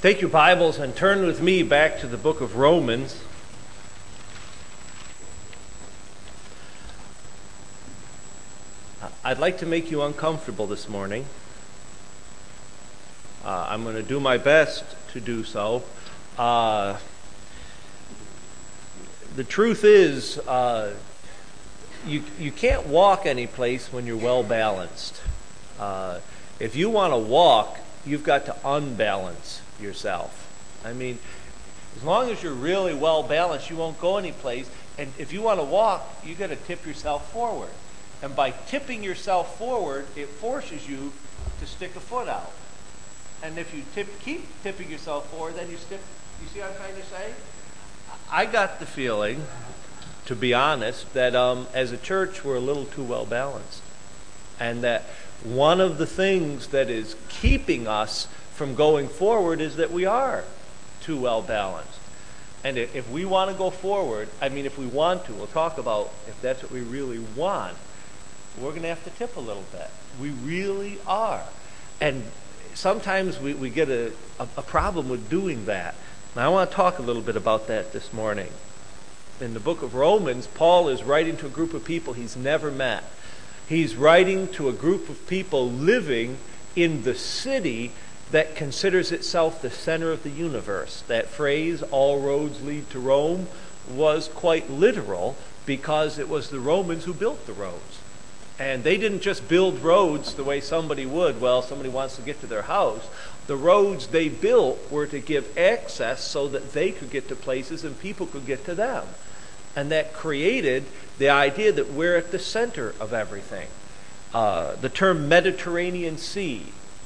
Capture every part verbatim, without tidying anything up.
Take your Bibles and turn with me back to the book of Romans. I'd like to make you uncomfortable this morning. Uh, I'm going to do my best to do so. Uh, the truth is, uh, you you can't walk any place when you're well balanced. Uh, if you want to walk, you've got to unbalance yourself. I mean, as long as you're really well balanced, you won't go anyplace. And if you want to walk, you got to tip yourself forward. And by tipping yourself forward, it forces you to stick a foot out. And if you tip, keep tipping yourself forward, then you stick. You see what I'm trying to say? I got the feeling, to be honest, that um, as a church we're a little too well balanced, and that one of the things that is keeping us from going forward is that we are too well balanced. And if we want to go forward, I mean, if we want to, we'll talk about if that's what we really want, we're going to have to tip a little bit. We really are. And sometimes we, we get a, a, a problem with doing that. Now, I want to talk a little bit about that this morning. In the book of Romans, Paul is writing to a group of people he's never met. He's writing to a group of people living in the city that considers itself the center of the universe. That phrase, all roads lead to Rome, was quite literal because it was the Romans who built the roads. And they didn't just build roads the way somebody would. Well, somebody wants to get to their house. The roads they built were to give access so that they could get to places and people could get to them. And that created the idea that we're at the center of everything. Uh, the term Mediterranean Sea,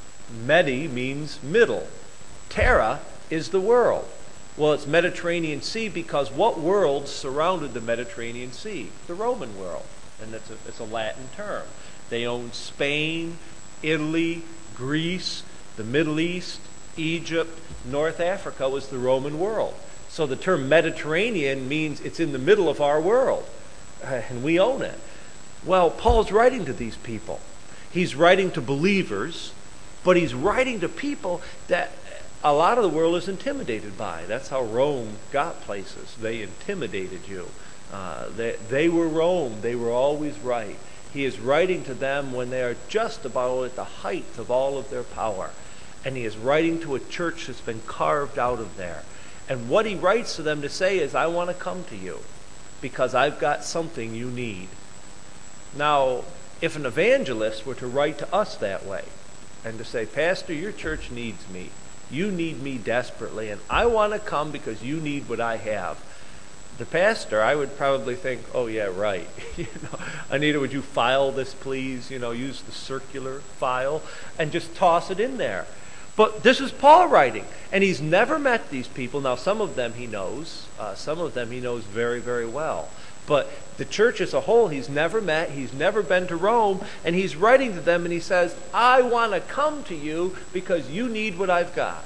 Medi means middle. Terra is the world. Well, it's Mediterranean Sea because what world surrounded the Mediterranean Sea? The Roman world. And it's a, it's a Latin term. They owned Spain, Italy, Greece, the Middle East, Egypt, North Africa was the Roman world. So the term Mediterranean means it's in the middle of our world. And we own it. Well, Paul's writing to these people. He's writing to believers, but he's writing to people that a lot of the world is intimidated by. That's how Rome got places. They intimidated you. Uh, they, they were Rome. They were always right. He is writing to them when they are just about at the height of all of their power. And he is writing to a church that's been carved out of there. And what he writes to them to say is, I want to come to you because I've got something you need. Now, if an evangelist were to write to us that way and to say, Pastor, your church needs me. You need me desperately, and I want to come because you need what I have. The pastor, I would probably think, oh, yeah, right. you know, Anita, would you file this, please? You know, use the circular file and just toss it in there. But this is Paul writing, and he's never met these people. Now, some of them he knows. Uh, some of them he knows very, very well. But the church as a whole, he's never met. He's never been to Rome, and he's writing to them, and he says, I want to come to you because you need what I've got.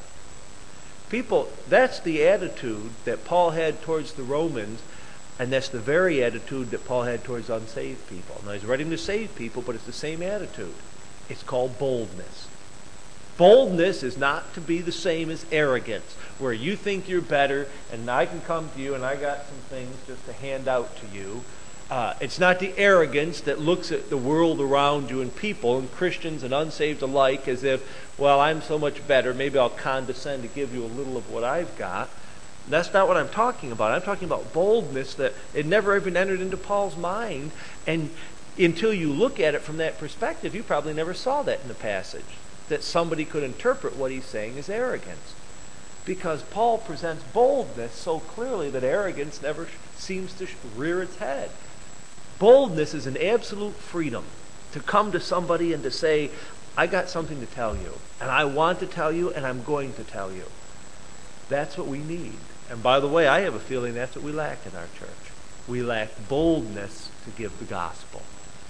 People, that's the attitude that Paul had towards the Romans, and that's the very attitude that Paul had towards unsaved people. Now, he's writing to saved people, but it's the same attitude. It's called boldness. Boldness is not to be the same as arrogance, where you think you're better, and I can come to you, and I got some things just to hand out to you. Uh, it's not the arrogance that looks at the world around you and people, and Christians and unsaved alike, as if, well, I'm so much better, maybe I'll condescend to give you a little of what I've got. That's not what I'm talking about. I'm talking about boldness that it never even entered into Paul's mind, and until you look at it from that perspective, you probably never saw that in the passage, that somebody could interpret what he's saying as arrogance. Because Paul presents boldness so clearly that arrogance never seems to rear its head. Boldness is an absolute freedom to come to somebody and to say, I got something to tell you, and I want to tell you, and I'm going to tell you. That's what we need. And by the way, I have a feeling that's what we lack in our church. We lack boldness to give the gospel.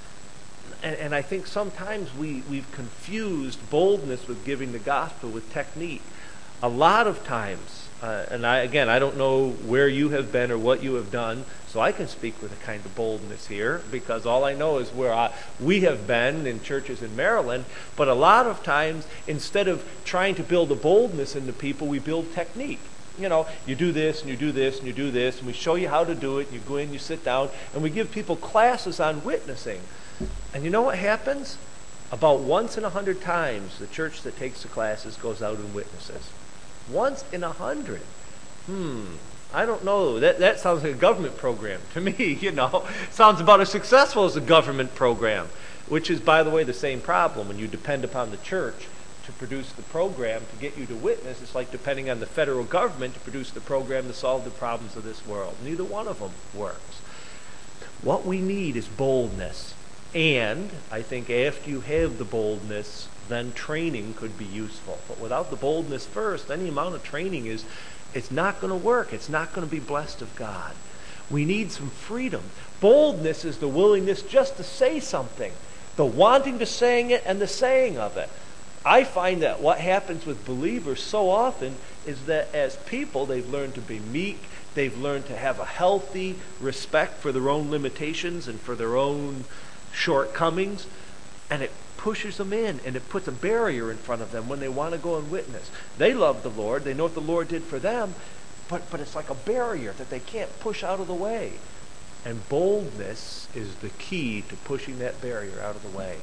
And, and I think sometimes we, we've confused boldness with giving the gospel with technique. A lot of times, uh, and I, again, I don't know where you have been or what you have done, so I can speak with a kind of boldness here, because all I know is where I, we have been in churches in Maryland. But a lot of times, instead of trying to build a boldness into people, we build technique. You know, you do this, and you do this, and you do this, and we show you how to do it, and you go in, you sit down, and we give people classes on witnessing. And you know what happens? About once in a hundred times, the church that takes the classes goes out and witnesses. Once in a hundred. Hmm. I don't know. That that sounds like a government program to me, you know. Sounds about as successful as a government program, which is, by the way, the same problem. When you depend upon the church to produce the program to get you to witness, it's like depending on the federal government to produce the program to solve the problems of this world. Neither one of them works. What we need is boldness. And I think after you have the boldness, then training could be useful. But without the boldness first, any amount of training is it's not going to work. It's not going to be blessed of God. We need some freedom. Boldness is the willingness just to say something, the wanting to say it and the saying of it. I find that what happens with believers so often is that as people, they've learned to be meek. They've learned to have a healthy respect for their own limitations and for their own shortcomings, and it pushes them in, and it puts a barrier in front of them when they want to go and witness. They love the Lord, they know what the Lord did for them, but but it's like a barrier that they can't push out of the way. And boldness is the key to pushing that barrier out of the way.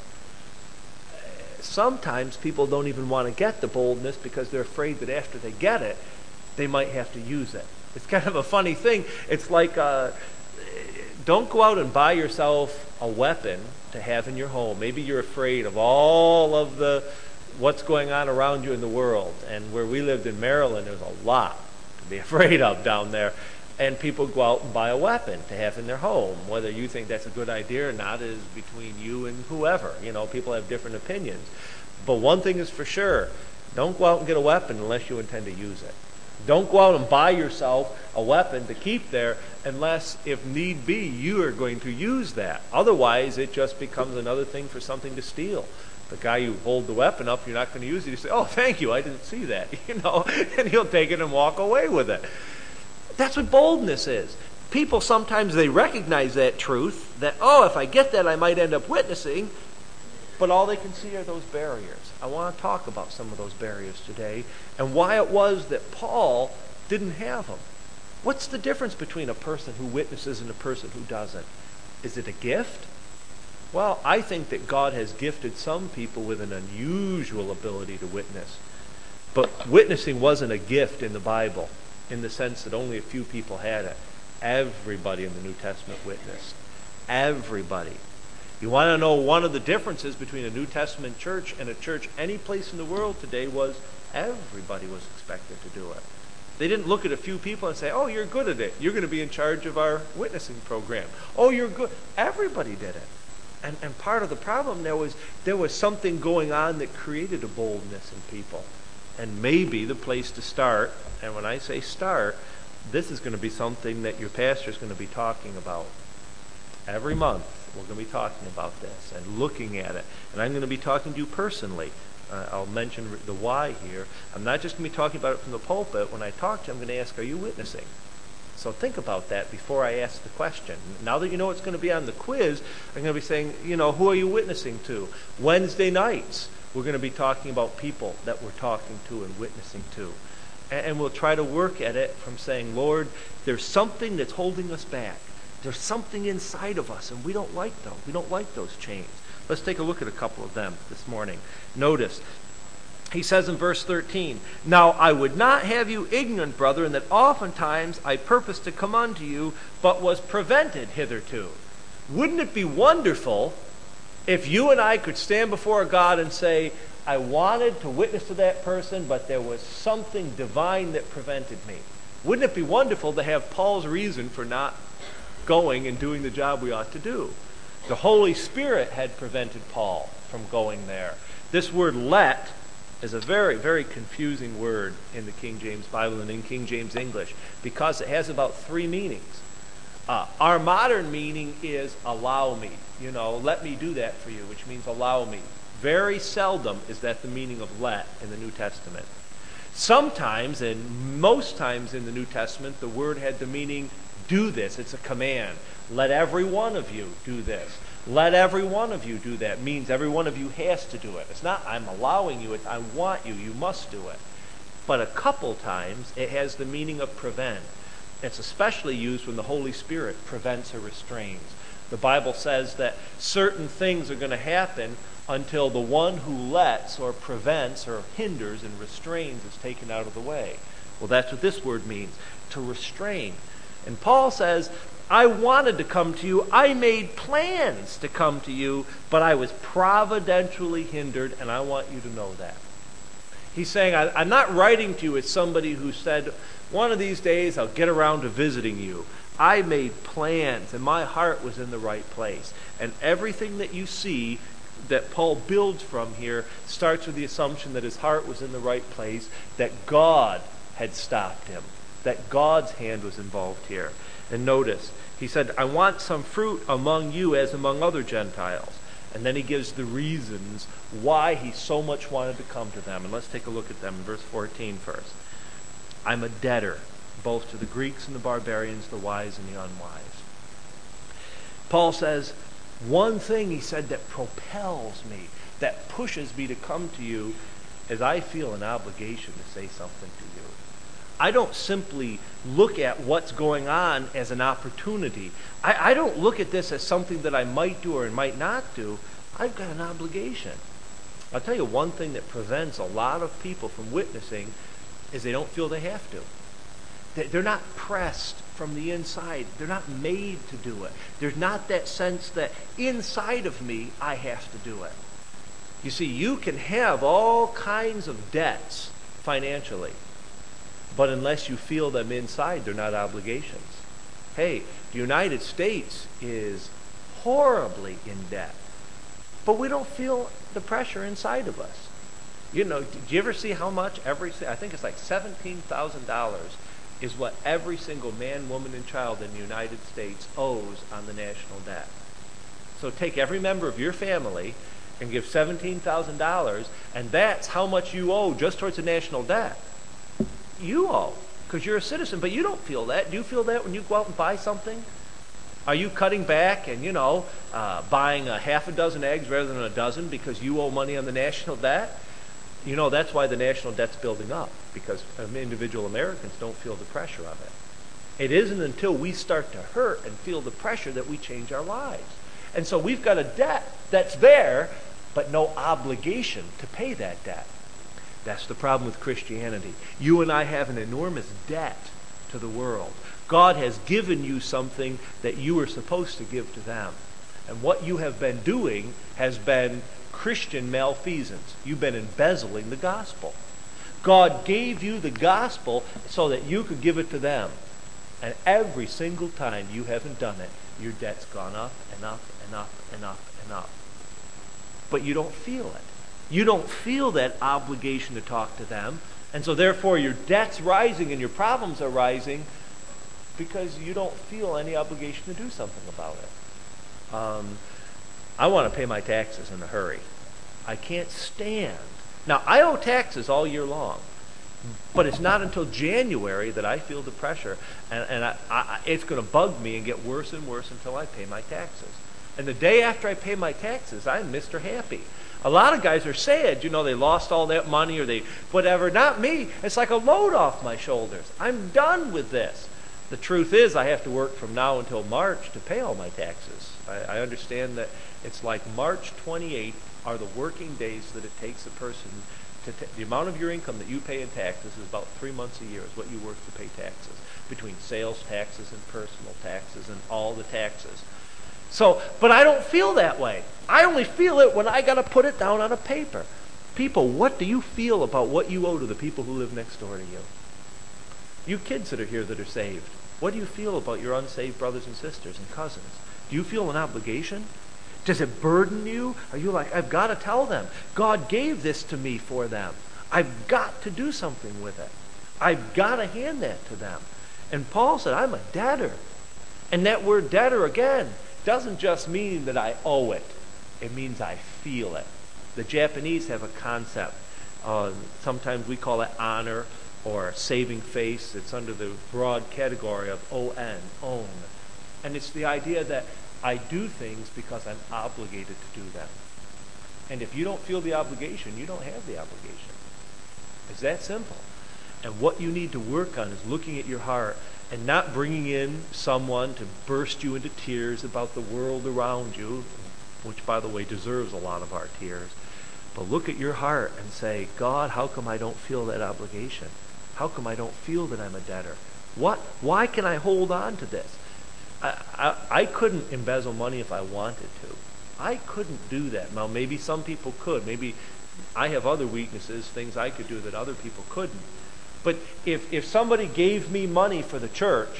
Sometimes people don't even want to get the boldness because they're afraid that after they get it, they might have to use it. It's kind of a funny thing. It's like uh, don't go out and buy yourself a weapon to have in your home. Maybe you're afraid of all of the what's going on around you in the world. And where we lived in Maryland, there's a lot to be afraid of down there. And people go out and buy a weapon to have in their home. Whether you think that's a good idea or not is between you and whoever. You know, people have different opinions. But one thing is for sure, don't go out and get a weapon unless you intend to use it. Don't go out and buy yourself a weapon to keep there unless, if need be, you are going to use that. Otherwise, it just becomes another thing for something to steal. The guy you hold the weapon up, you're not going to use it. You say, oh, thank you, I didn't see that. You know, and he'll take it and walk away with it. That's what boldness is. People sometimes, they recognize that truth, that, oh, if I get that, I might end up witnessing, but all they can see are those barriers. I want to talk about some of those barriers today and why it was that Paul didn't have them. What's the difference between a person who witnesses and a person who doesn't? Is it a gift? Well, I think that God has gifted some people with an unusual ability to witness. But witnessing wasn't a gift in the Bible in the sense that only a few people had it. Everybody in the New Testament witnessed. Everybody. You want to know one of the differences between a New Testament church and a church any place in the world today was everybody was expected to do it. They didn't look at a few people and say, oh, you're good at it. You're going to be in charge of our witnessing program. Oh, you're good. Everybody did it. And, and part of the problem there was there was something going on that created a boldness in people. And maybe the place to start, and when I say start, this is going to be something that your pastor is going to be talking about every month. We're going to be talking about this and looking at it. And I'm going to be talking to you personally. Uh, I'll mention the why here. I'm not just going to be talking about it from the pulpit. When I talk to you, I'm going to ask, are you witnessing? So think about that before I ask the question. Now that you know what's going to be on the quiz, I'm going to be saying, you know, who are you witnessing to? Wednesday nights, we're going to be talking about people that we're talking to and witnessing to. And, and we'll try to work at it from saying, Lord, there's something that's holding us back. There's something inside of us, and we don't like those. We don't like those chains. Let's take a look at a couple of them this morning. Notice, he says in verse thirteen, now I would not have you ignorant, brethren, that oftentimes I purposed to come unto you, but was prevented hitherto. Wouldn't it be wonderful if you and I could stand before God and say, I wanted to witness to that person, but there was something divine that prevented me? Wouldn't it be wonderful to have Paul's reason for not going and doing the job we ought to do? The Holy Spirit had prevented Paul from going there. This word let is a very, very confusing word in the King James Bible and in King James English because it has about three meanings. Uh, our modern meaning is allow me. You know, let me do that for you, which means allow me. Very seldom is that the meaning of let in the New Testament. Sometimes, and most times in the New Testament, the word had the meaning, do this. It's a command. Let every one of you do this. Let every one of you do that. It means every one of you has to do it. It's not, I'm allowing you, it's, I want you, you must do it. But a couple times, it has the meaning of prevent. It's especially used when the Holy Spirit prevents or restrains. The Bible says that certain things are going to happen until the one who lets or prevents or hinders and restrains is taken out of the way. Well, that's what this word means, to restrain. And Paul says, I wanted to come to you. I made plans to come to you, but I was providentially hindered, and I want you to know that. He's saying, I, I'm not writing to you as somebody who said, one of these days I'll get around to visiting you. I made plans, and my heart was in the right place. And everything that you see that Paul builds from here starts with the assumption that his heart was in the right place, that God had stopped him, that God's hand was involved here. And notice, he said, I want some fruit among you as among other Gentiles. And then he gives the reasons why he so much wanted to come to them. And let's take a look at them in verse fourteen first. I'm a debtor, both to the Greeks and the barbarians, the wise and the unwise. Paul says, one thing, he said, that propels me, that pushes me to come to you, is I feel an obligation to say something to you. I don't simply look at what's going on as an opportunity. I, I don't look at this as something that I might do or might not do. I've got an obligation. I'll tell you one thing that prevents a lot of people from witnessing is they don't feel they have to. They're not pressed from the inside. They're not made to do it. There's not that sense that inside of me, I have to do it. You see, you can have all kinds of debts financially, but unless you feel them inside, they're not obligations. Hey, the United States is horribly in debt, but we don't feel the pressure inside of us. You know, did you ever see how much every, I think it's like seventeen thousand dollars is what every single man, woman, and child in the United States owes on the national debt. So take every member of your family and give seventeen thousand dollars, and that's how much you owe just towards the national debt. You owe, because you're a citizen, but you don't feel that. Do you feel that when you go out and buy something? Are you cutting back and, you know, uh, buying a half a dozen eggs rather than a dozen because you owe money on the national debt? You know, that's why the national debt's building up, because individual Americans don't feel the pressure of it. It isn't until we start to hurt and feel the pressure that we change our lives. And so we've got a debt that's there, but no obligation to pay that debt. That's the problem with Christianity. You and I have an enormous debt to the world. God has given you something that you are supposed to give to them. And what you have been doing has been Christian malfeasance. You've been embezzling the gospel. God gave you the gospel so that you could give it to them. And every single time you haven't done it, your debt's gone up and up and up and up and up. But you don't feel it. You don't feel that obligation to talk to them. And so therefore your debt's rising and your problems are rising because you don't feel any obligation to do something about it. Um, I want to pay my taxes in a hurry. I can't stand. Now, I owe taxes all year long, but it's not until January that I feel the pressure, and, and I, I, it's going to bug me and get worse and worse until I pay my taxes. And the day after I pay my taxes, I'm Mister Happy. A lot of guys are sad, you know, they lost all that money or they whatever. Not me. It's like a load off my shoulders. I'm done with this. The truth is I have to work from now until March to pay all my taxes. I, I understand that it's like March twenty-eighth are the working days that it takes a person to ta- the amount of your income that you pay in taxes is about three months a year is what you work to pay taxes, between sales taxes and personal taxes and all the taxes. So, but I don't feel that way. I only feel it when I got to put it down on a paper. People, what do you feel about what you owe to the people who live next door to you? You kids that are here that are saved, what do you feel about your unsaved brothers and sisters and cousins? Do you feel an obligation? Does it burden you? Are you like, I've got to tell them. God gave this to me for them. I've got to do something with it. I've got to hand that to them. And Paul said, I'm a debtor. And that word debtor, again, doesn't just mean that I owe it. It means I feel it. The Japanese have a concept. Uh, sometimes we call it honor or saving face. It's under the broad category of O N, own. And it's the idea that I do things because I'm obligated to do them. And if you don't feel the obligation, you don't have the obligation. It's that simple. And what you need to work on is looking at your heart and not bringing in someone to burst you into tears about the world around you, which, by the way, deserves a lot of our tears. But look at your heart and say, God, how come I don't feel that obligation? How come I don't feel that I'm a debtor? What? Why can I hold on to this? I, I, I couldn't embezzle money if I wanted to. I couldn't do that. Now, maybe some people could. Maybe I have other weaknesses, things I could do that other people couldn't. But if, if somebody gave me money for the church,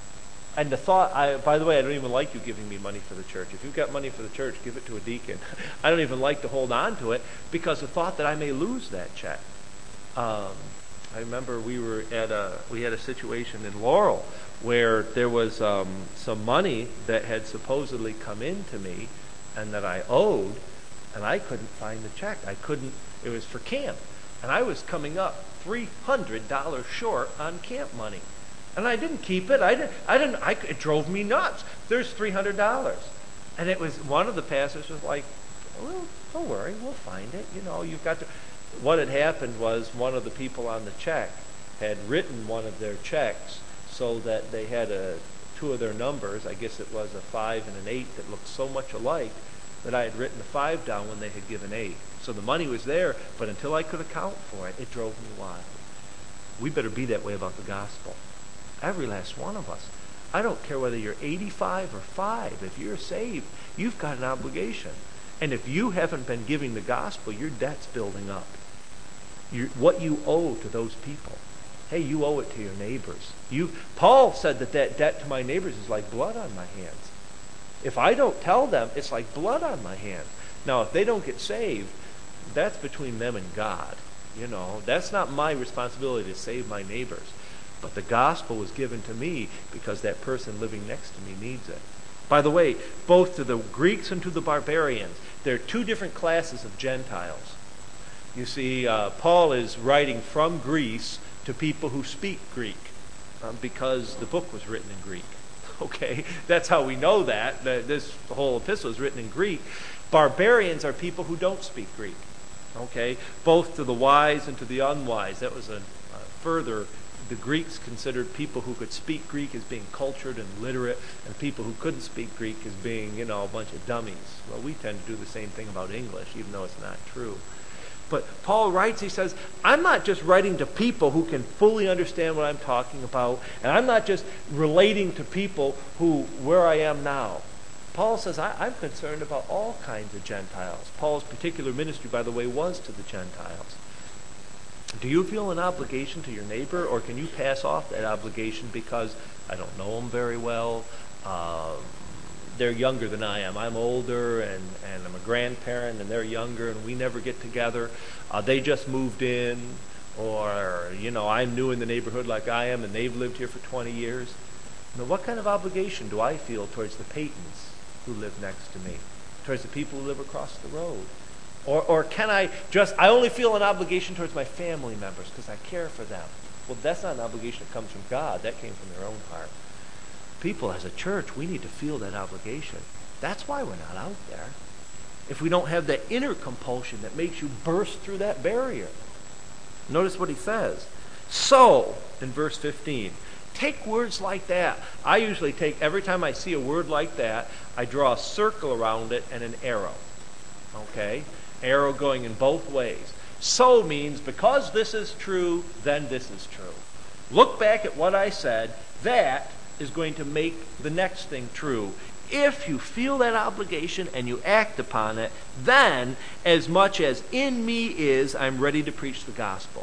and the thought, I, by the way, I don't even like you giving me money for the church. If you've got money for the church, give it to a deacon. I don't even like to hold on to it because the thought that I may lose that check. Um, I remember we were at a, we had a situation in Laurel where there was um, some money that had supposedly come into me and that I owed, and I couldn't find the check. I couldn't, it was for camp. And I was coming up three hundred dollars short on camp money. And I didn't keep it. I didn't, I didn't, I, it drove me nuts. There's three hundred dollars. And it was, one of the pastors was like, well, don't worry, we'll find it. You know, you've got to, what had happened was one of the people on the check had written one of their checks so that they had a, two of their numbers, I guess it was a five and an eight that looked so much alike that I had written a five down when they had given eight. So the money was there, but until I could account for it, it drove me wild. We better be that way about the gospel. Every last one of us. I don't care whether you're eighty-five or five. If you're saved, you've got an obligation. And if you haven't been giving the gospel, your debt's building up. You're, what you owe to those people. Hey, you owe it to your neighbors. You, Paul said that that debt to my neighbors is like blood on my hands. If I don't tell them, it's like blood on my hands. Now, if they don't get saved, that's between them and God. You know, that's not my responsibility to save my neighbors. But the gospel was given to me because that person living next to me needs it. By the way, both to the Greeks and to the barbarians, there are two different classes of Gentiles. You see, uh, Paul is writing from Greece to people who speak Greek um, because the book was written in Greek. Okay, that's how we know that. This whole epistle is written in Greek. Barbarians are people who don't speak Greek. Okay, both to the wise and to the unwise. That was a, a further, the Greeks considered people who could speak Greek as being cultured and literate, and people who couldn't speak Greek as being, you know, a bunch of dummies. Well, we tend to do the same thing about English, even though it's not true. But Paul writes, he says, I'm not just writing to people who can fully understand what I'm talking about, and I'm not just relating to people who, where I am now. Paul says, I, I'm concerned about all kinds of Gentiles. Paul's particular ministry, by the way, was to the Gentiles. Do you feel an obligation to your neighbor, or can you pass off that obligation because I don't know them very well? Um, they're younger than I am. I'm older, and, and I'm a grandparent, and they're younger, and we never get together. Uh, they just moved in, or, you know, I'm new in the neighborhood like I am, and they've lived here for twenty years. Now, what kind of obligation do I feel towards the Paytons who live next to me, towards the people who live across the road? Or, or can I just, I only feel an obligation towards my family members because I care for them. Well, that's not an obligation that comes from God. That came from their own heart. People, as a church, we need to feel that obligation. That's why we're not out there. If we don't have that inner compulsion that makes you burst through that barrier. Notice what he says. So, in verse fifteen, take words like that. I usually take, every time I see a word like that, I draw a circle around it and an arrow. Okay? Arrow going in both ways. So means because this is true, then this is true. Look back at what I said. That is going to make the next thing true. If you feel that obligation and you act upon it, then as much as in me is, I'm ready to preach the gospel.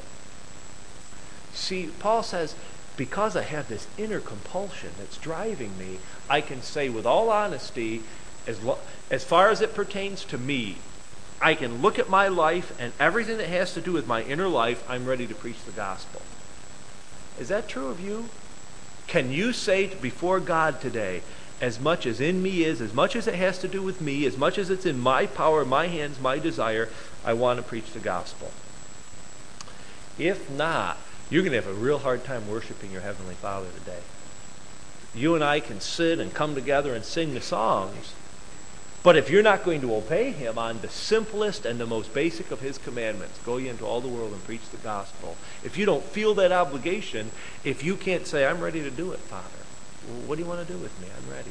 See, Paul says, because I have this inner compulsion that's driving me, I can say with all honesty, as, lo- as far as it pertains to me, I can look at my life and everything that has to do with my inner life, I'm ready to preach the gospel. Is that true of you? Can you say before God today, as much as in me is, as much as it has to do with me, as much as it's in my power, my hands, my desire, I want to preach the gospel? If not, you're going to have a real hard time worshiping your Heavenly Father today. You and I can sit and come together and sing the songs, but if you're not going to obey Him on the simplest and the most basic of His commandments, go ye into all the world and preach the gospel, if you don't feel that obligation, if you can't say, I'm ready to do it, Father, well, what do you want to do with me? I'm ready.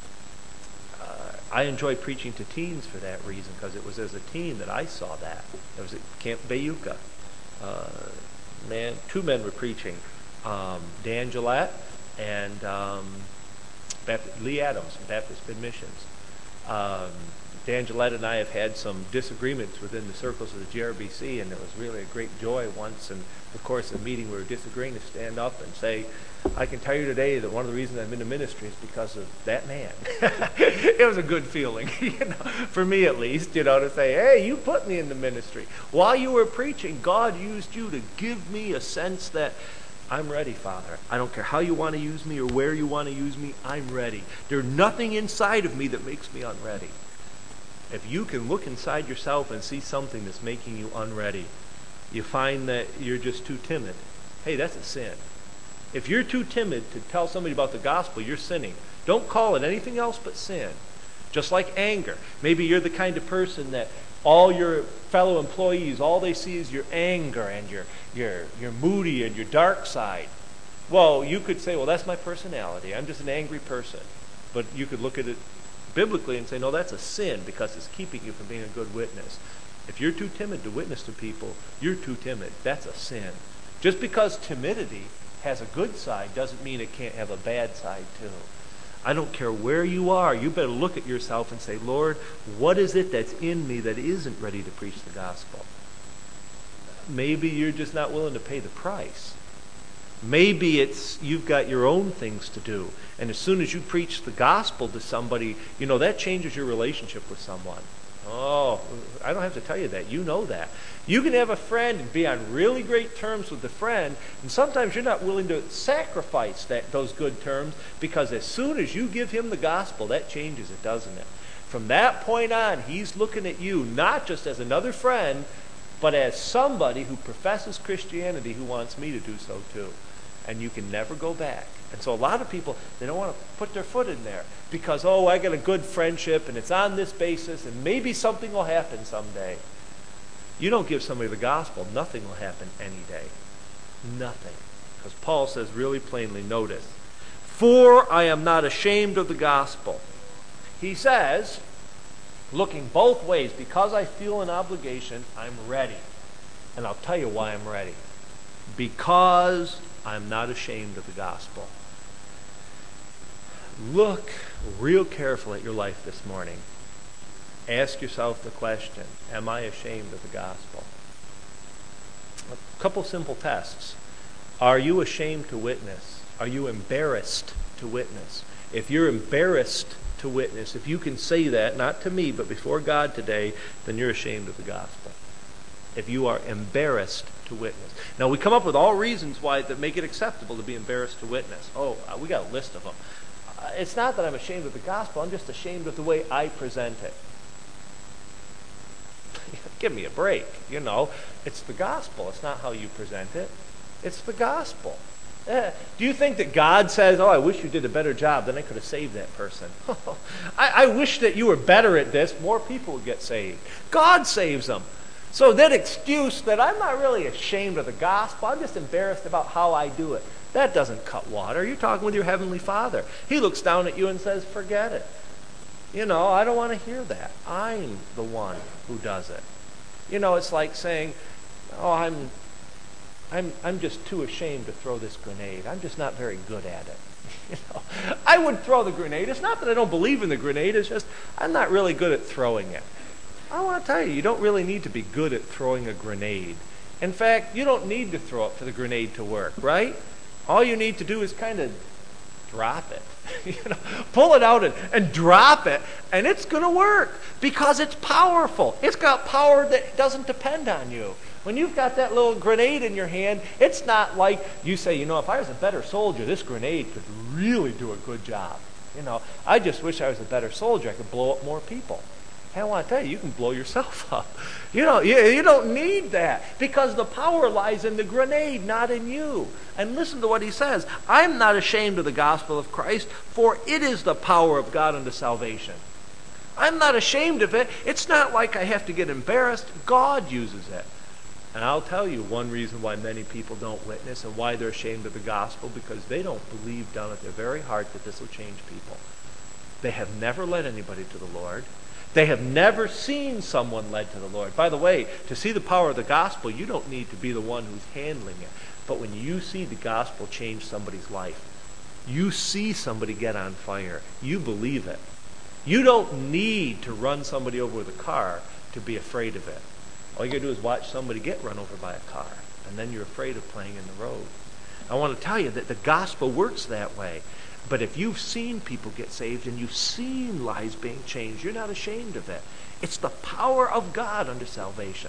Uh, I enjoy preaching to teens for that reason, because it was as a teen that I saw that. It was at Camp Bayuka. Uh, man, two men were preaching, um, Dan Gillette and um, Baptist, Lee Adams from Baptist Mid Missions. Um, Dan Gillette and I have had some disagreements within the circles of the G R B C, and it was really a great joy once, and of course, a meeting we were disagreeing, to stand up and say, I can tell you today that one of the reasons I'm in the ministry is because of that man. It was a good feeling, you know, for me at least, you know, to say, hey, you put me in the ministry. While you were preaching, God used you to give me a sense that I'm ready, Father. I don't care how you want to use me or where you want to use me. I'm ready. There's nothing inside of me that makes me unready. If you can look inside yourself and see something that's making you unready, you find that you're just too timid. Hey, that's a sin. If you're too timid to tell somebody about the gospel, you're sinning. Don't call it anything else but sin. Just like anger. Maybe you're the kind of person that all your fellow employees, all they see is your anger and your, your, your moody and your dark side. Well, you could say, well, that's my personality. I'm just an angry person. But you could look at it biblically and say, no, that's a sin because it's keeping you from being a good witness. If you're too timid to witness to people, you're too timid. That's a sin. Just because timidity has a good side doesn't mean it can't have a bad side too. I don't care where you are. You better look at yourself and say, Lord, what is it that's in me that isn't ready to preach the gospel? Maybe you're just not willing to pay the price. Maybe it's you've got your own things to do. And as soon as you preach the gospel to somebody, you know, that changes your relationship with someone. Oh, I don't have to tell you that. You know that. You can have a friend and be on really great terms with the friend, and sometimes you're not willing to sacrifice that those good terms, because as soon as you give him the gospel, that changes it, doesn't it? From that point on, he's looking at you not just as another friend, but as somebody who professes Christianity who wants me to do so too. And you can never go back. And so a lot of people, they don't want to put their foot in there because, oh, I got a good friendship and it's on this basis and maybe something will happen someday. You don't give somebody the gospel, nothing will happen any day. Nothing. Because Paul says really plainly, notice, for I am not ashamed of the gospel. He says, looking both ways, because I feel an obligation, I'm ready. And I'll tell you why I'm ready. Because I'm not ashamed of the gospel. Look real carefully at your life this morning. Ask yourself the question, am I ashamed of the gospel? A couple simple tests. Are you ashamed to witness? Are you embarrassed to witness? If you're embarrassed to witness, if you can say that, not to me, but before God today, then you're ashamed of the gospel. If you are embarrassed to witness. Now, we come up with all reasons why that make it acceptable to be embarrassed to witness. Oh, we got a list of them. Uh, it's not that I'm ashamed of the gospel. I'm just ashamed of the way I present it. Give me a break. You know, it's the gospel. It's not how you present it. It's the gospel. Eh, do you think that God says, oh, I wish you did a better job, then I could have saved that person? I, I wish that you were better at this, more people would get saved. God saves them. So that excuse that I'm not really ashamed of the gospel, I'm just embarrassed about how I do it, that doesn't cut water. You're talking with your Heavenly Father. He looks down at you and says, forget it. You know, I don't want to hear that. I'm the one who does it. You know, it's like saying, oh, I'm I'm I'm just too ashamed to throw this grenade. I'm just not very good at it. You know, I would throw the grenade. It's not that I don't believe in the grenade, it's just I'm not really good at throwing it. I want to tell you, you don't really need to be good at throwing a grenade. In fact, you don't need to throw it for the grenade to work, right? All you need to do is kind of drop it. You know, pull it out and, and drop it, and it's going to work because it's powerful. It's got power that doesn't depend on you. When you've got that little grenade in your hand, it's not like you say, you know, if I was a better soldier, this grenade could really do a good job. You know, I just wish I was a better soldier. I could blow up more people. Hey, I want to tell you, you can blow yourself up. You know, you, you don't need that because the power lies in the grenade, not in you. And listen to what he says. I'm not ashamed of the gospel of Christ, for it is the power of God unto salvation. I'm not ashamed of it. It's not like I have to get embarrassed. God uses it. And I'll tell you one reason why many people don't witness and why they're ashamed of the gospel, because they don't believe down at their very heart that this will change people. They have never led anybody to the Lord. They have never seen someone led to the Lord. By the way, to see the power of the gospel, you don't need to be the one who's handling it. But when you see the gospel change somebody's life, you see somebody get on fire, you believe it. You don't need to run somebody over with a car to be afraid of it. All you got to do is watch somebody get run over by a car, and then you're afraid of playing in the road. I want to tell you that the gospel works that way. But if you've seen people get saved and you've seen lives being changed, you're not ashamed of it. It's the power of God unto salvation.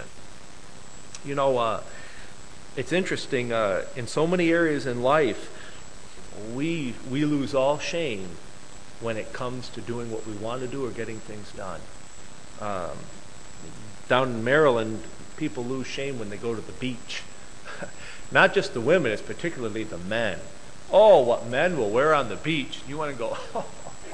You know, uh, it's interesting. Uh, in so many areas in life, we we lose all shame when it comes to doing what we want to do or getting things done. Um, down in Maryland, people lose shame when they go to the beach. Not just the women, it's particularly the men. Oh, what men will wear on the beach. You want to go, oh,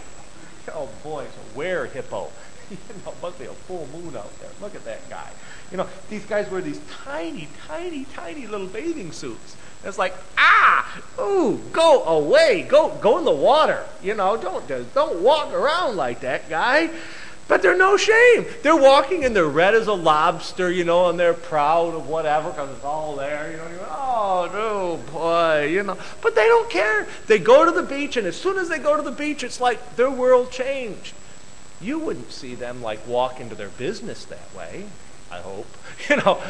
oh boy, it's a wear hippo. You know, must be a full moon out there. Look at that guy. You know, these guys wear these tiny, tiny, tiny little bathing suits. It's like, ah, ooh, go away, go, go in the water. You know, don't, don't walk around like that, guy. But they're no shame. They're walking and they're red as a lobster, you know, and they're proud of whatever because it's all there. You know, you go, oh, no, boy, you know. But they don't care. They go to the beach, and as soon as they go to the beach, it's like their world changed. You wouldn't see them, like, walk into their business that way, I hope. You know,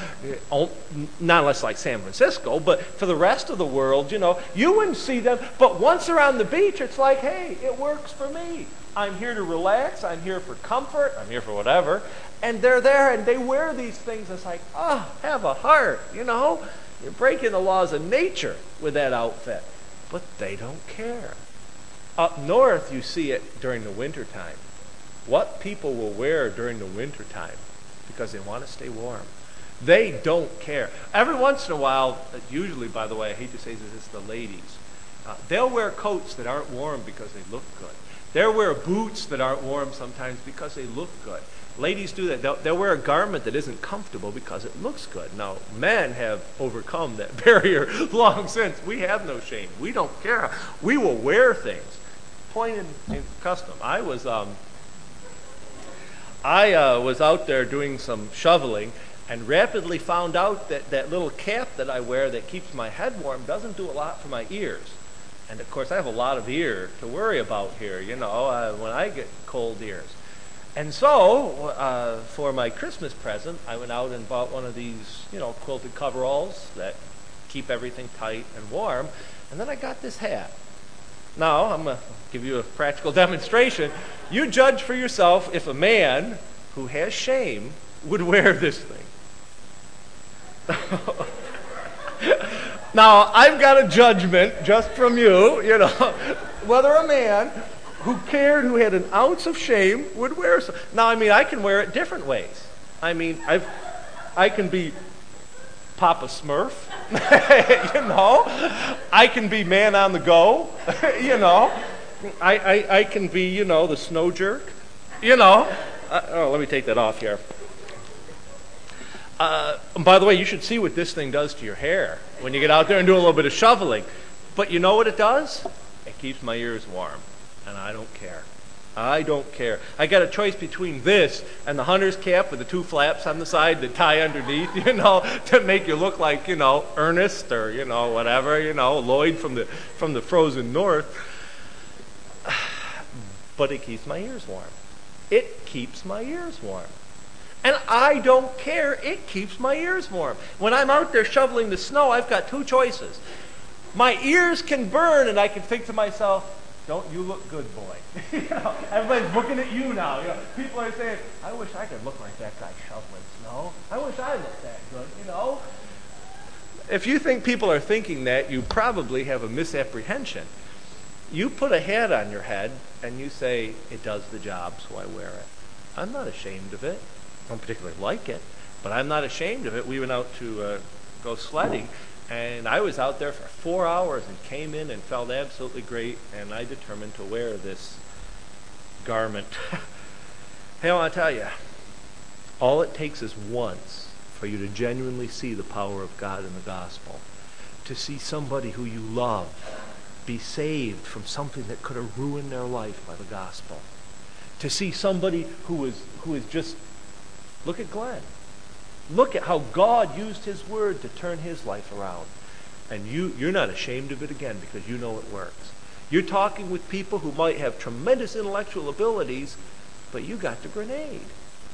not unless like San Francisco, but for the rest of the world, you know, you wouldn't see them. But once they're on the beach, it's like, hey, it works for me. I'm here to relax. I'm here for comfort. I'm here for whatever. And they're there, and they wear these things. It's like, oh, have a heart, you know. You're breaking the laws of nature with that outfit. But they don't care. Up north, you see it during the wintertime. What people will wear during the wintertime because they want to stay warm. They don't care. Every once in a while, usually, by the way, I hate to say this, it's the ladies. Uh, they'll wear coats that aren't warm because they look good. They'll wear boots that aren't warm sometimes because they look good. Ladies do that. They'll, they'll wear a garment that isn't comfortable because it looks good. Now, men have overcome that barrier long since. We have no shame. We don't care. We will wear things. Point in, in custom. I was um, I uh, was out there doing some shoveling and rapidly found out that that little cap that I wear that keeps my head warm doesn't do a lot for my ears. And, of course, I have a lot of ear to worry about here, you know, uh, when I get cold ears. And so, uh, for my Christmas present, I went out and bought one of these, you know, quilted coveralls that keep everything tight and warm. And then I got this hat. Now, I'm going to give you a practical demonstration. You judge for yourself if a man who has shame would wear this thing. Now, I've got a judgment just from you, you know, whether a man who cared, who had an ounce of shame, would wear some. Now, I mean, I can wear it different ways. I mean, I've, I can be Papa Smurf, you know. I can be man on the go, you know. I, I, I can be, you know, the snow jerk, you know. Uh, oh, let me take that off here. Uh, and by the way, you should see what this thing does to your hair when you get out there and do a little bit of shoveling. But you know what it does? It keeps my ears warm, and I don't care. I don't care. I got a choice between this and the hunter's cap with the two flaps on the side that tie underneath, you know, to make you look like, you know, Ernest or, you know, whatever, you know, Lloyd from the from the frozen north. But it keeps my ears warm. It keeps my ears warm. And I don't care. It keeps my ears warm. When I'm out there shoveling the snow, I've got two choices. My ears can burn, and I can think to myself, don't you look good, boy. You know, everybody's looking at you now. You know, people are saying, I wish I could look like that guy shoveling snow. I wish I looked that good, you know. If you think people are thinking that, you probably have a misapprehension. You put a hat on your head, and you say, it does the job, so I wear it. I'm not ashamed of it. I don't particularly like it, but I'm not ashamed of it. We went out to uh, go sledding, and I was out there for four hours and came in and felt absolutely great, and I determined to wear this garment. Hey, I want to tell you, all it takes is once for you to genuinely see the power of God in the gospel, to see somebody who you love be saved from something that could have ruined their life by the gospel, to see somebody who is who is just, look at Glenn. Look at how God used his word to turn his life around. And you, you're not ashamed of it again because you know it works. You're talking with people who might have tremendous intellectual abilities, but you got the grenade.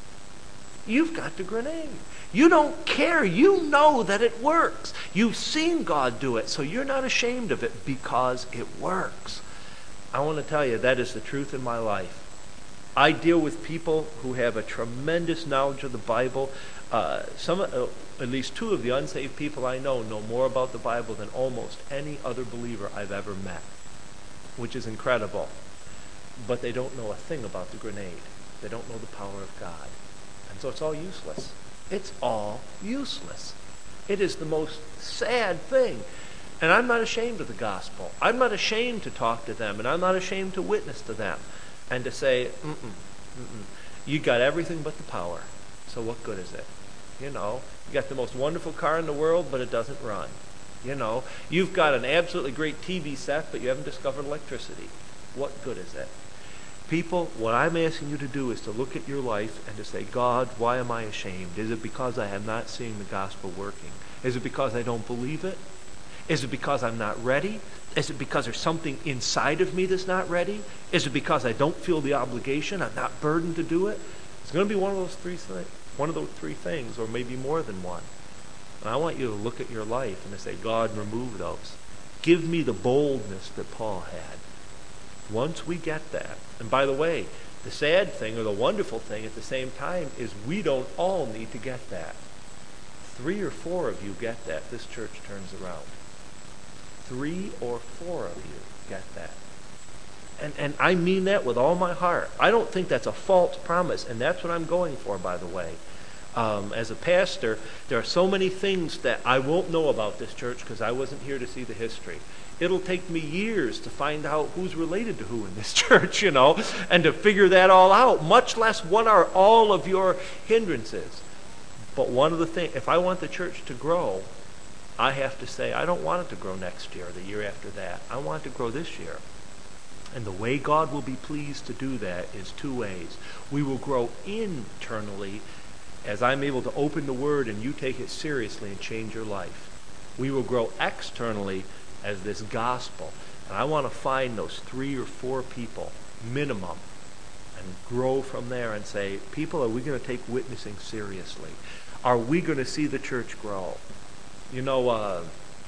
You've got the grenade. You don't care. You know that it works. You've seen God do it, so you're not ashamed of it because it works. I want to tell you, that is the truth in my life. I deal with people who have a tremendous knowledge of the Bible. Uh, some, uh, at least two of the unsaved people I know know more about the Bible than almost any other believer I've ever met, which is incredible. But they don't know a thing about the grenade. They don't know the power of God. And so it's all useless. It's all useless. It is the most sad thing. And I'm not ashamed of the gospel. I'm not ashamed to talk to them, and I'm not ashamed to witness to them and to say, mm-mm, mm-mm. You got everything but the power. So what good is it? You know, you got the most wonderful car in the world, but it doesn't run. You know, you've got an absolutely great T V set, but you haven't discovered electricity. What good is it? People, what I'm asking you to do is to look at your life and to say, God, why am I ashamed? Is it because I am not seeing the gospel working? Is it because I don't believe it? Is it because I'm not ready? Is it because there's something inside of me that's not ready? Is it because I don't feel the obligation? I'm not burdened to do it? It's going to be one of those three things, one of those three things, or maybe more than one. And I want you to look at your life and to say, God, remove those. Give me the boldness that Paul had. Once we get that, and by the way, the sad thing or the wonderful thing at the same time is we don't all need to get that. Three or four of you get that, this church turns around. Three or four of you get that. And and I mean that with all my heart. I don't think that's a false promise, and that's what I'm going for, by the way. Um, as a pastor, there are so many things that I won't know about this church because I wasn't here to see the history. It'll take me years to find out who's related to who in this church, you know, and to figure that all out, much less what are all of your hindrances. But one of the things, if I want the church to grow, I have to say, I don't want it to grow next year or the year after that. I want it to grow this year. And the way God will be pleased to do that is two ways. We will grow internally as I'm able to open the Word and you take it seriously and change your life. We will grow externally as this gospel. And I want to find those three or four people, minimum, and grow from there and say, people, are we going to take witnessing seriously? Are we going to see the church grow? You know, uh,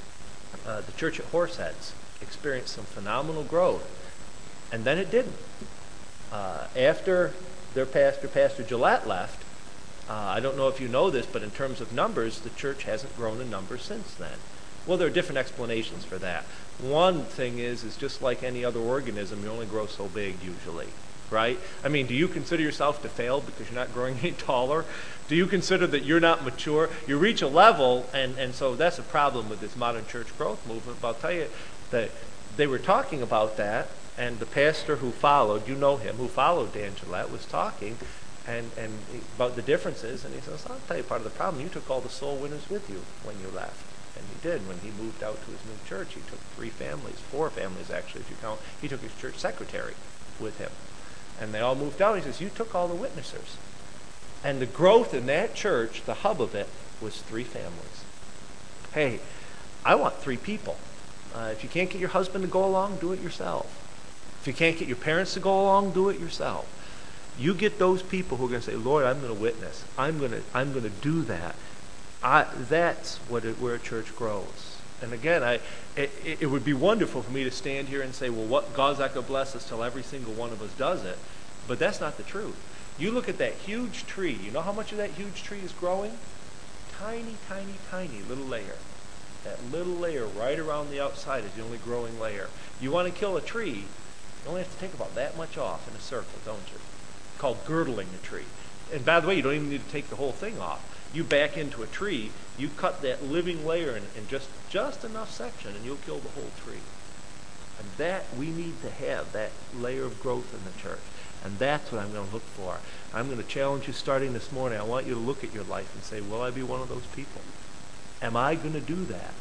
uh, the church at Horseheads experienced some phenomenal growth, and then it didn't. Uh, after their pastor, Pastor Gillette, left, uh, I don't know if you know this, but in terms of numbers, the church hasn't grown in numbers since then. Well, there are different explanations for that. One thing is, is just like any other organism, you only grow so big usually, right? I mean, do you consider yourself to fail because you're not growing any taller? Do you consider that you're not mature? You reach a level, and, and so that's a problem with this modern church growth movement. But I'll tell you that they were talking about that, and the pastor who followed, you know him, who followed Dan Gillette, was talking and, and about the differences, and he says, I'll tell you part of the problem. You took all the soul winners with you when you left. And he did. When he moved out to his new church, he took three families, four families actually, if you count. He took his church secretary with him. And they all moved out. He says, you took all the witnessers. And the growth in that church, the hub of it, was three families. Hey, I want three people. Uh, if you can't get your husband to go along, do it yourself. If you can't get your parents to go along, do it yourself. You get those people who are going to say, Lord, I'm going to witness. I'm going to I'm going to do that. I, that's what it, where a church grows. And again, I it, it would be wonderful for me to stand here and say, well, what God's not going to bless us till every single one of us does it. But that's not the truth. You look at that huge tree. You know how much of that huge tree is growing? Tiny, tiny, tiny little layer. That little layer right around the outside is the only growing layer. You want to kill a tree, you only have to take about that much off in a circle, don't you? called girdling a tree. And by the way, you don't even need to take the whole thing off. You back into a tree, you cut that living layer in, in just, just enough section, and you'll kill the whole tree. And that, we need to have that layer of growth in the church. And that's what I'm going to look for. I'm going to challenge you starting this morning. I want you to look at your life and say, will I be one of those people? Am I going to do that?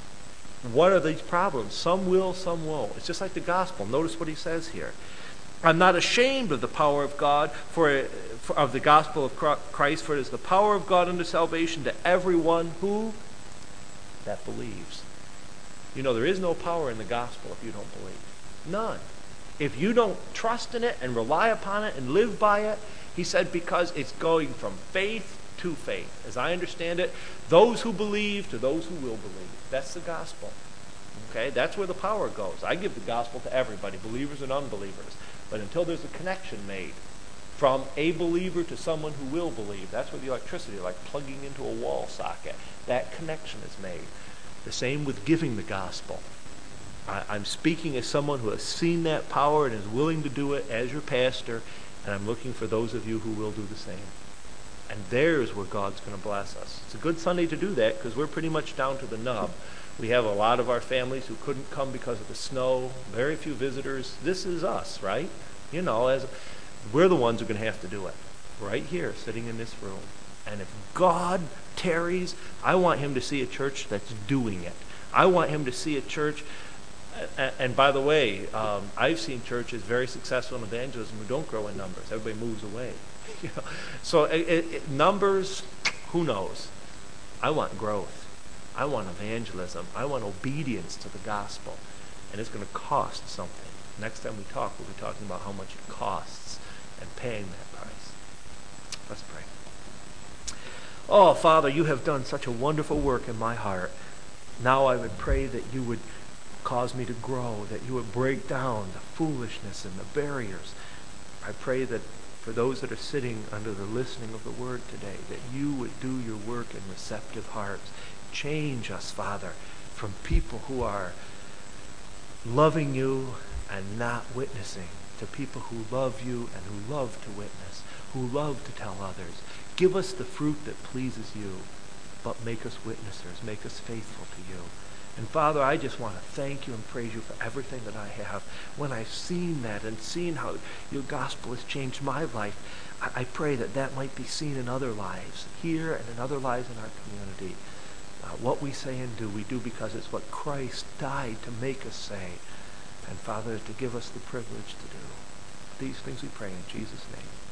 What are these problems? Some will, some won't. It's just like the gospel. Notice what he says here. I'm not ashamed of the power of God, for, for of the gospel of Christ, for it is the power of God unto salvation to everyone who that believes. You know, there is no power in the gospel if you don't believe. None. If you don't trust in it and rely upon it and live by it, he said, because it's going from faith to faith. As I understand it, those who believe to those who will believe. That's the gospel. Okay? That's where the power goes. I give the gospel to everybody, believers and unbelievers. But until there's a connection made from a believer to someone who will believe, that's where the electricity, like plugging into a wall socket, that connection is made. The same with giving the gospel. I, I'm speaking as someone who has seen that power and is willing to do it as your pastor, and I'm looking for those of you who will do the same. And there's where God's going to bless us. It's a good Sunday to do that because we're pretty much down to the nub. We have a lot of our families who couldn't come because of the snow, very few visitors. This is us, right? You know, as we're the ones who are going to have to do it right here, sitting in this room. And if God tarries, I want him to see a church that's doing it. I want him to see a church, and, and by the way, um, I've seen churches very successful in evangelism who don't grow in numbers. Everybody moves away. You know? So it, it, numbers, who knows? I want growth. I want evangelism. I want obedience to the gospel. And it's going to cost something. Next time we talk, we'll be talking about how much it costs and paying that price. Let's pray. Oh, Father, you have done such a wonderful work in my heart. Now I would pray that you would cause me to grow, that you would break down the foolishness and the barriers. I pray that for those that are sitting under the listening of the word today, that you would do your work in receptive hearts. Change us, Father, from people who are loving you and not witnessing to people who love you and who love to witness, who love to tell others. Give us the fruit that pleases you, but make us witnessers, make us faithful to you. And Father, I just want to thank you and praise you for everything that I have. When I've seen that and seen how your gospel has changed my life, I, I pray that that might be seen in other lives, here and in other lives in our community. Uh, what we say and do, we do because it's what Christ died to make us say. And Father, to give us the privilege to do. These things we pray in Jesus' name.